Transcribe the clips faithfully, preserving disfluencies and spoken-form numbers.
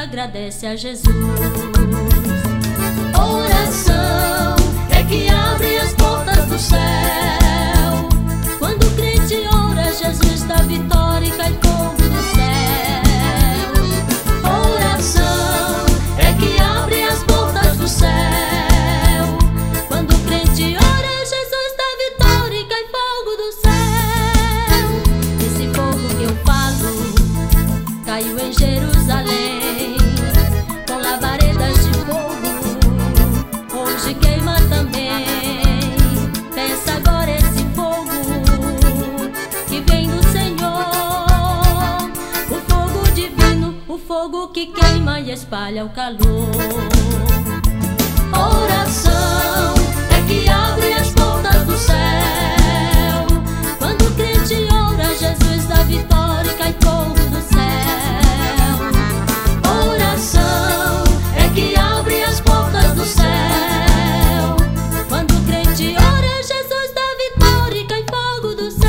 agradece a Jesus. Oração é que abre as portas do céu. Quando o crente ora, Jesus dá vitória e cai fogo do céu. Oração é que abre as portas do céu. Quando o crente ora, Jesus dá vitória e cai fogo do céu. Esse fogo que eu falo caiu em Jerusalém, com labaredas de fogo, hoje queima também. Pensa agora esse fogo que vem do Senhor, o fogo divino, o fogo que queima e espalha o calor. Oração é que abre as portas do céu. Quando o crente ora, Jesus dá vitória e cai fogo do céu. Oração é que abre as portas do céu. Quando o crente ora, Jesus dá vitória e cai fogo do céu.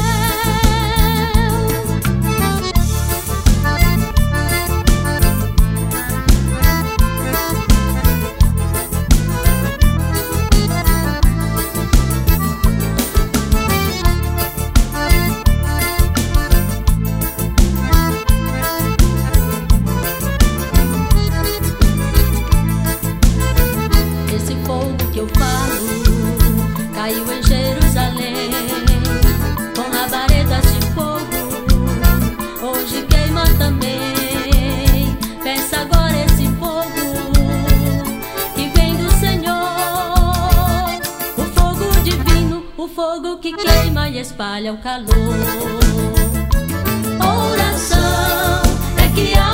Esse fogo que eu falo caiu em Jerusalém, com labaredas de fogo, hoje queima também. Pensa agora esse fogo que vem do Senhor, o fogo divino, o fogo que queima e espalha o calor. Oração é que